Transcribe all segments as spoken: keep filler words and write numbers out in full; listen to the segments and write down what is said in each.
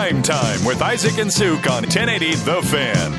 Prime Time with Isaac and Suk on ten eighty The Fan.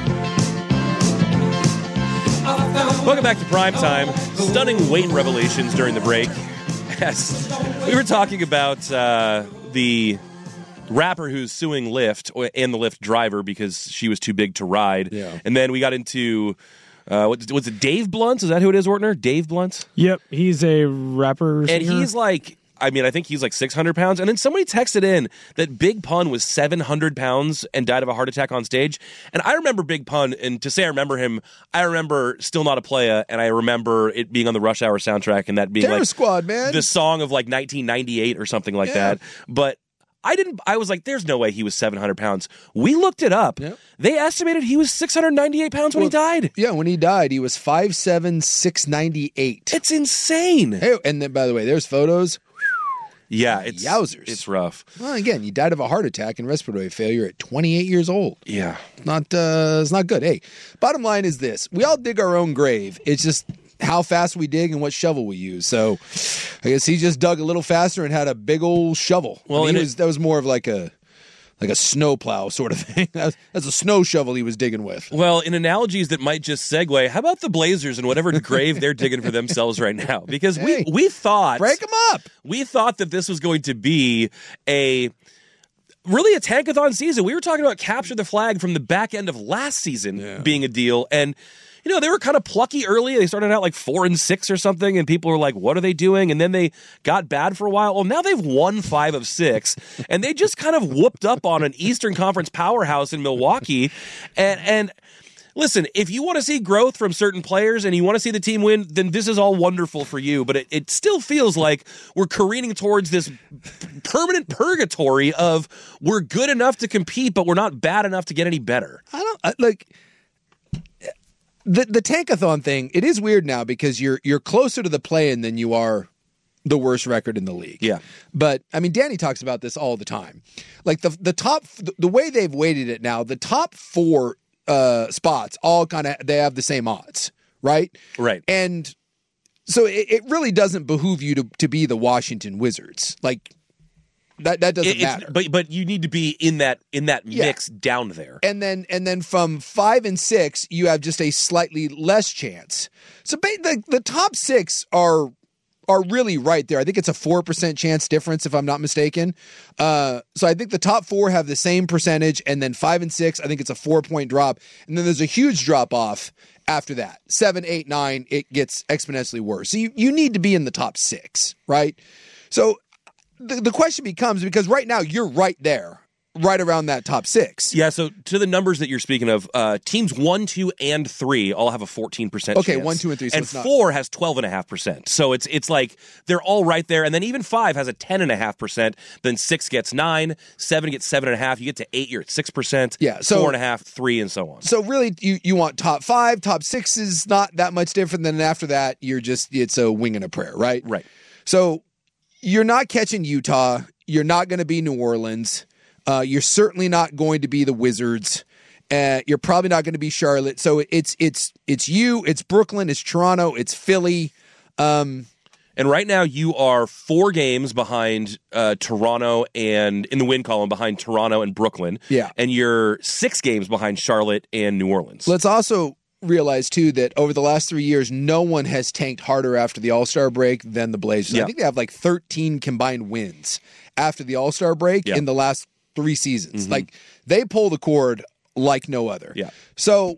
Welcome back to Prime Time. Stunning weight revelations during the break. Yes, we were talking about uh, the rapper who's suing Lyft and the Lyft driver because she was too big to ride. Yeah. And then we got into, uh, what, was it Dave Blunt? Is that who it is, Ortner? Dave Blunt? Yep, he's a rapper. And singer. he's like, I mean, I think he's like six hundred pounds. And then somebody texted in that Big Pun was seven hundred pounds and died of a heart attack on stage. And I remember Big Pun, and to say I remember him, I remember Still Not a Playa, and I remember it being on the Rush Hour soundtrack and that being Terror like Squad, man. the song of like nineteen ninety-eight or something like Yeah. that. But I didn't, I was like, there's no way he was seven hundred pounds. We looked it up. Yep. They estimated he was six hundred ninety-eight pounds when Well, he died. Yeah, when he died, he was five seven, six ninety-eight. It's insane. Hey, and then, by the way, there's photos. Yeah, it's Yowzers. It's rough. Well, again, you died of a heart attack and respiratory failure at twenty-eight years old. Yeah. Not, uh, it's not good. Hey, bottom line is this. We all dig our own grave. It's just how fast we dig and what shovel we use. So I guess he just dug a little faster and had a big old shovel. Well, I mean, and he it- was, that was more of like a like a snow plow sort of thing. That's that's a snow shovel he was digging with. Well, in analogies that might just segue, how about the Blazers and whatever grave they're digging for themselves right now? Because Hey, we we thought Break them up. we thought that this was going to be a really a tankathon season. We were talking about capture the flag from the back end of last season Yeah. being a deal, and you know, they were kind of plucky early. They started out like four and six or something, and people were like, what are they doing? And then they got bad for a while. Well, now they've won five of six, and they just kind of whooped up on an Eastern Conference powerhouse in Milwaukee. And and listen, if you want to see growth from certain players and you want to see the team win, then this is all wonderful for you. But it, it still feels like we're careening towards this permanent purgatory of we're good enough to compete, but we're not bad enough to get any better. I don't I, like the the tankathon thing. It is weird now because you're you're closer to the play-in than you are the worst record in the league. Yeah. But I mean, Danny talks about this all the time. Like the the top the, the way they've weighted it now, the top four uh, spots all kind of they have the same odds, right? Right. And so it, it really doesn't behoove you to to be the Washington Wizards. Like that that doesn't It- it's- matter. But but you need to be in that in that Yeah. mix down there. And then and then from five and six, you have just a slightly less chance. So ba- the the top six are are really right there. I think it's a four percent chance difference, if I'm not mistaken. Uh, so I think the top four have the same percentage, and then five and six, I think it's a four point drop, and then there's a huge drop off after that. Seven, eight, nine, it gets exponentially worse. So you you need to be in the top six, right? So the the question becomes, because right now you're right there, right around that top six. Yeah, so to the numbers that you're speaking of, uh, teams one, two, and three all have a fourteen percent Okay, chance. one, two, and three, so and it's not- four has twelve point five percent. So it's it's like they're all right there. And then even five has a ten point five percent. Then six gets nine, seven gets seven point five. You get to eight, you're at six percent. Yeah, so- four point five, three, and so on. So really, you, you want top five, top six is not that much different. Than after that, you're just, it's a wing and a prayer, right? Right. So you're not catching Utah. You're not going to be New Orleans. Uh, you're certainly not going to be the Wizards. Uh, you're probably not going to be Charlotte. So it's it's it's you, it's Brooklyn, it's Toronto, it's Philly. Um, And right now you are four games behind uh, Toronto and in the win column behind Toronto and Brooklyn. Yeah. And you're six games behind Charlotte and New Orleans. let's also realize, too, that over the last three years, no one has tanked harder after the All-Star break than the Blazers. Yeah. I think they have like thirteen combined wins after the All-Star break Yeah. in the last three seasons. Like, they pull the cord like no other. Yeah. So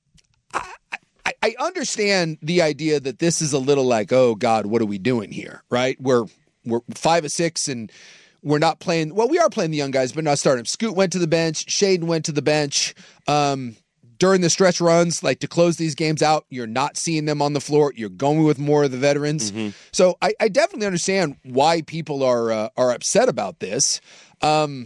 I, I, I understand the idea that this is a little like, oh, God, what are we doing here, right? We're, we're five or six and we're not playing. Well, we are playing the young guys, but not starting. Scoot went to the bench. Shaden went to the bench. Um, during the stretch runs, like to close these games out, you're not seeing them on the floor. You're going with more of the veterans. So I, I definitely understand why people are uh, are upset about this. Um,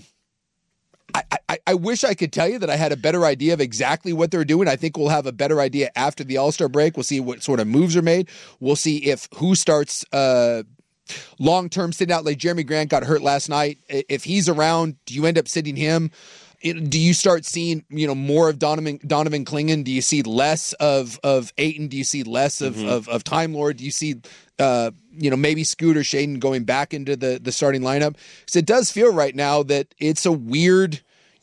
I, I, I wish I could tell you that I had a better idea of exactly what they're doing. I think we'll have a better idea after the All-Star break. We'll see what sort of moves are made. We'll see if who starts uh, long-term sitting out. Like Jeremy Grant got hurt last night. If he's around, do you end up sitting him? Do you start seeing, you know, more of Donovan Donovan Clingan? Do you see less of of Ayton? Do you see less of Mm-hmm. of, of Time Lord? Do you see, uh, you know, maybe Scooter Shaden going back into the the starting lineup? Because it does feel right now that it's a weird,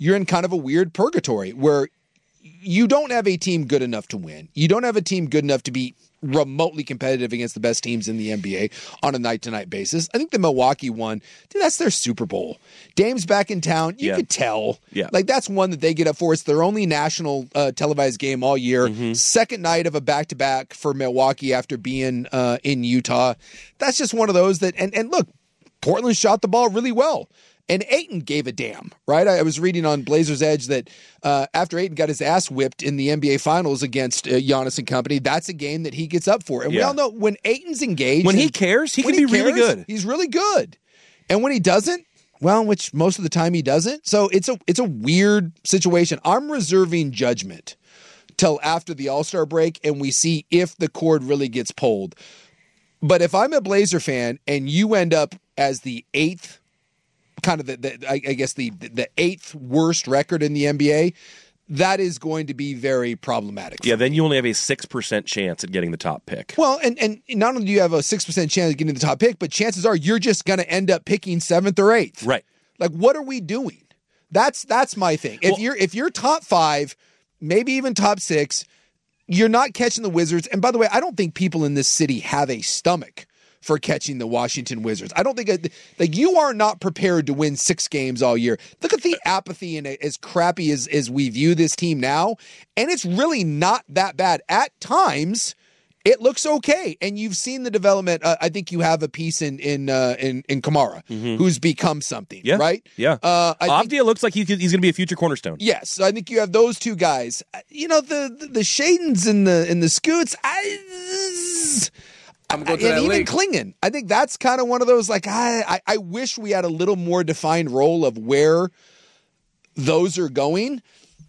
you're in kind of a weird purgatory where you don't have a team good enough to win. You don't have a team good enough to be remotely competitive against the best teams in the N B A on a night-to-night basis. I think the Milwaukee one, dude, that's their Super Bowl. Dame's back in town. You yeah. could tell. Yeah. Like, that's one that they get up for. It's their only national uh, televised game all year. Mm-hmm. Second night of a back-to-back for Milwaukee after being uh, in Utah. That's just one of those that, and, and look, Portland shot the ball really well. And Ayton gave a damn, right? I was reading on Blazers Edge that uh, after Ayton got his ass whipped in the N B A Finals against uh, Giannis and company, that's a game that he gets up for. And yeah. we all know when Ayton's engaged, when he cares, he can he be cares, really good. He's really good. And when he doesn't, well, which most of the time he doesn't. So it's a it's a weird situation. I'm reserving judgment till after the All-Star break, and we see if the cord really gets pulled. But if I'm a Blazer fan and you end up as the eighth kind of the, the I guess the the eighth worst record in the N B A, that is going to be very problematic. Yeah, then you only have a six percent chance at getting the top pick. Well, and, and not only do you have a six percent chance of getting the top pick, but chances are you're just going to end up picking seventh or eighth. Right. Like, what are we doing? That's that's my thing. If well, you're if you're top five, maybe even top six, you're not catching the Wizards. And by the way, I don't think people in this city have a stomach for catching the Washington Wizards. I don't think, like, you are not prepared to win six games all year. Look at the apathy and as crappy as, as we view this team now, and it's really not that bad. At times, it looks okay, and you've seen the development. Uh, I think you have a piece in in uh, in, in Kamara, mm-hmm. who's become something, yeah. right? Yeah. Uh, Avdia looks like he could, he's going to be a future cornerstone. Yes, I think you have those two guys. You know, the the, the Shadens and the and the Scoots. I, I'm going to and that even league. Klingon. I think that's kind of one of those, like, I, I I wish we had a little more defined role of where those are going.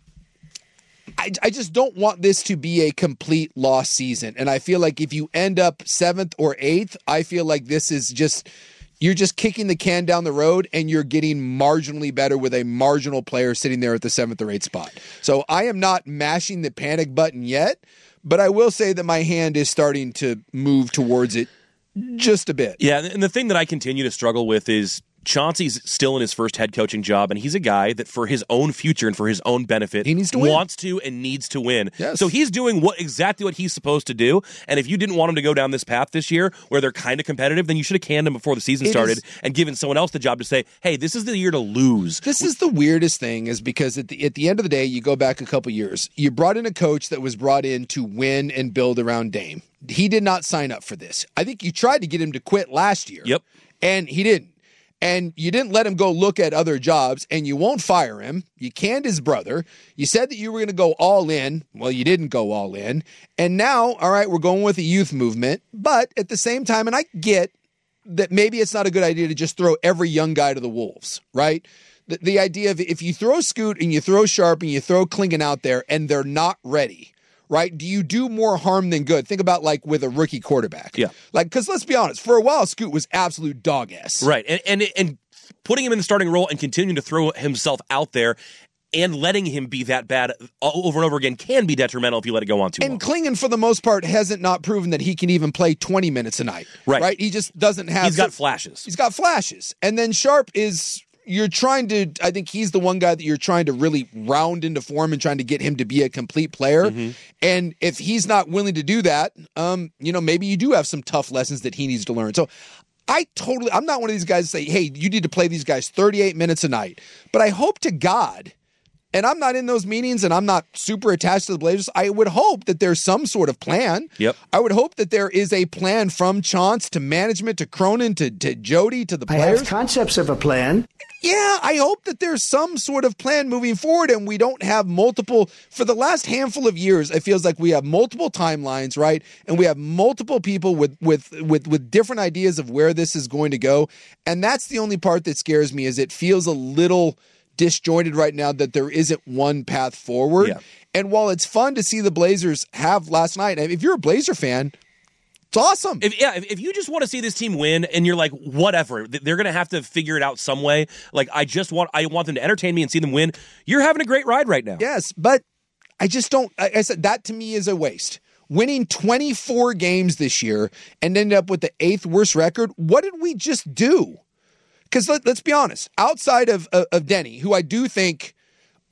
I, I just don't want this to be a complete lost season. And I feel like if you end up seventh or eighth, I feel like this is just, you're just kicking the can down the road and you're getting marginally better with a marginal player sitting there at the seventh or eighth spot. So I am not mashing the panic button yet, but I will say that my hand is starting to move towards it just a bit. Yeah, and the thing that I continue to struggle with is Chauncey's still in his first head coaching job, and he's a guy that for his own future and for his own benefit, he needs to win. wants to and needs to win. Yes. So he's doing what exactly what he's supposed to do, and if you didn't want him to go down this path this year where they're kind of competitive, then you should have canned him before the season It started is, and given someone else the job to say, hey, this is the year to lose. This is the weirdest thing, is because at the, at the end of the day, you go back a couple years, you brought in a coach that was brought in to win and build around Dame. He did not sign up for this. I think you tried to get him to quit last year. Yep. And he didn't. And you didn't let him go look at other jobs, and you won't fire him. You canned his brother. You said that you were going to go all in. Well, you didn't go all in. And now, all right, we're going with a youth movement. But at the same time, and I get that maybe it's not a good idea to just throw every young guy to the wolves, right? The, the idea of if you throw Scoot and you throw Sharp and you throw Klingon out there and they're not ready, right? Do you do more harm than good? Think about, like, with a rookie quarterback. Yeah. Like, because let's be honest, for a while, Scoot was absolute dog ass. Right. And, and and putting him in the starting role and continuing to throw himself out there and letting him be that bad over and over again can be detrimental if you let it go on too long. And Klingon, for the most part, hasn't not proven that he can even play twenty minutes a night. Right. Right? He just doesn't have... He's got flashes. He's got flashes. And then Sharp is... You're trying to, I think he's the one guy that you're trying to really round into form and trying to get him to be a complete player. Mm-hmm. And if he's not willing to do that, um, you know, maybe you do have some tough lessons that he needs to learn. So I totally, I'm not one of these guys that say, hey, you need to play these guys thirty-eight minutes a night. But I hope to God, and I'm not in those meetings and I'm not super attached to the Blazers, I would hope that there's some sort of plan. Yep. I would hope that there is a plan from Chauncey to management to Cronin to, to Jody to the players. I have concepts of a plan. Yeah, I hope that there's some sort of plan moving forward and we don't have multiple, for the last handful of years, it feels like we have multiple timelines, right? And we have multiple people with, with, with, with different ideas of where this is going to go. And that's the only part that scares me, is it feels a little disjointed right now that there isn't one path forward. Yeah. And while it's fun to see the Blazers have last night, if you're a Blazer fan, it's awesome. If, yeah, if, if you just want to see this team win and you're like, whatever, they're going to have to figure it out some way. Like, I just want, I want them to entertain me and see them win. You're having a great ride right now. Yes, but I just don't, like I said, that to me is a waste. Winning twenty-four games this year and ended up with the eighth worst record. What did we just do? Because let, let's be honest, outside of, of, of Denny, who I do think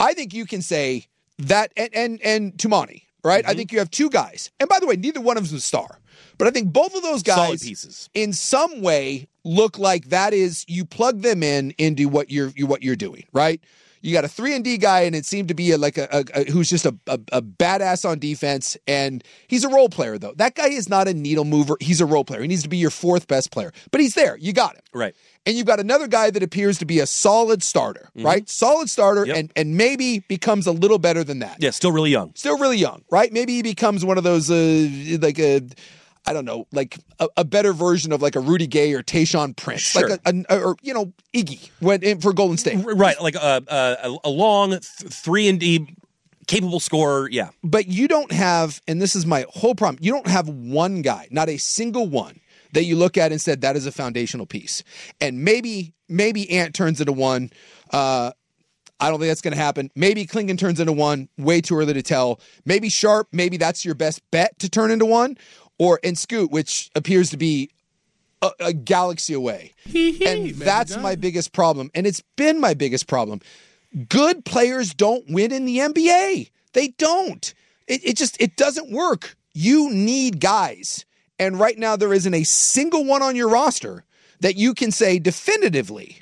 I think you can say that, and and, and Tumani, right? Mm-hmm. I think you have two guys. And by the way, neither one of them is a star. But I think both of those guys, solid pieces, in some way look like that is, you plug them in into what you're, you, what you're doing, right? You got a three and D guy, and it seemed to be a, like a, a, a who's just a, a, a badass on defense, and he's a role player, though. That guy is not a needle mover. He's a role player. He needs to be your fourth best player. But he's there. You got him. Right. And you've got another guy that appears to be a solid starter, mm-hmm. right? Solid starter, yep. and, and maybe becomes a little better than that. Yeah, still really young. Still really young, right? Maybe he becomes one of those, uh, like a... I don't know, like a, a better version of like a Rudy Gay or Tayshaun Prince, sure. like a, a, or you know Iggy went in for Golden State, right? Like a a, a long th- three and D capable scorer, yeah. But you don't have, and this is my whole problem. You don't have one guy, not a single one, that you look at and said that is a foundational piece. And maybe maybe Ant turns into one. Uh, I don't think that's going to happen. Maybe Klingon turns into one. Way too early to tell. Maybe Sharp. Maybe that's your best bet to turn into one. Or in Scoot, which appears to be a, a galaxy away. And that's my biggest problem. And it's been my biggest problem. Good players don't win in the N B A. They don't. It, it just, it doesn't work. You need guys. And right now there isn't a single one on your roster that you can say definitively,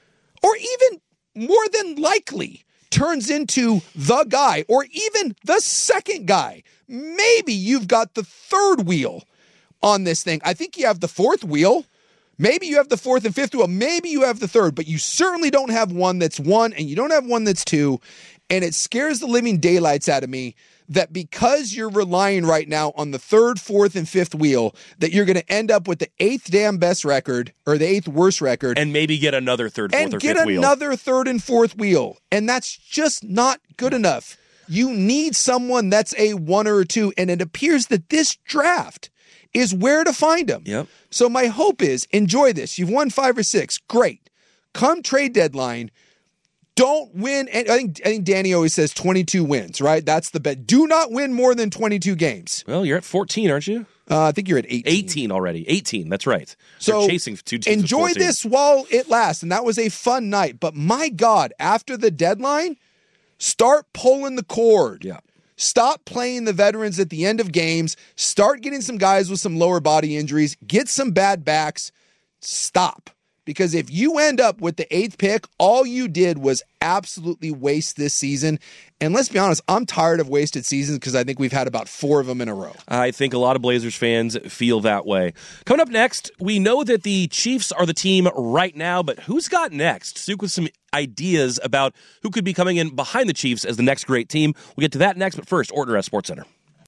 or even more than likely, turns into the guy, or even the second guy. Maybe you've got the third wheel on this thing. I think you have the fourth wheel. Maybe you have the fourth and fifth wheel. Maybe you have the third, but you certainly don't have one that's one, and you don't have one that's two. And it scares the living daylights out of me that because you're relying right now on the third, fourth, and fifth wheel, that you're going to end up with the eighth damn best record, or the eighth worst record. And maybe get another third, fourth, and or fifth wheel. And get another third and fourth wheel. And that's just not good enough. You need someone that's a one or a two, and it appears that this draft is where to find them. Yep. So my hope is, enjoy this. You've won five or six. Great. Come trade deadline, don't win. And I think I think Danny always says twenty-two wins, right? That's the bet. Do not win more than twenty-two games. Well, you're at fourteen, aren't you? Uh, I think you're at eighteen. eighteen already. eighteen, that's right. So They're chasing two teams. Enjoy this while it lasts, and that was a fun night. But my God, after the deadline, start pulling the cord. Yeah. Stop playing the veterans at the end of games. Start getting some guys with some lower body injuries. Get some bad backs. Stop. Because if you end up with the eighth pick, all you did was absolutely waste this season. And let's be honest, I'm tired of wasted seasons because I think we've had about four of them in a row. I think a lot of Blazers fans feel that way. Coming up next, we know that the Chiefs are the team right now, but who's got next? Suk with some ideas about who could be coming in behind the Chiefs as the next great team. We'll get to that next, but first, Orton Rest Sports Center.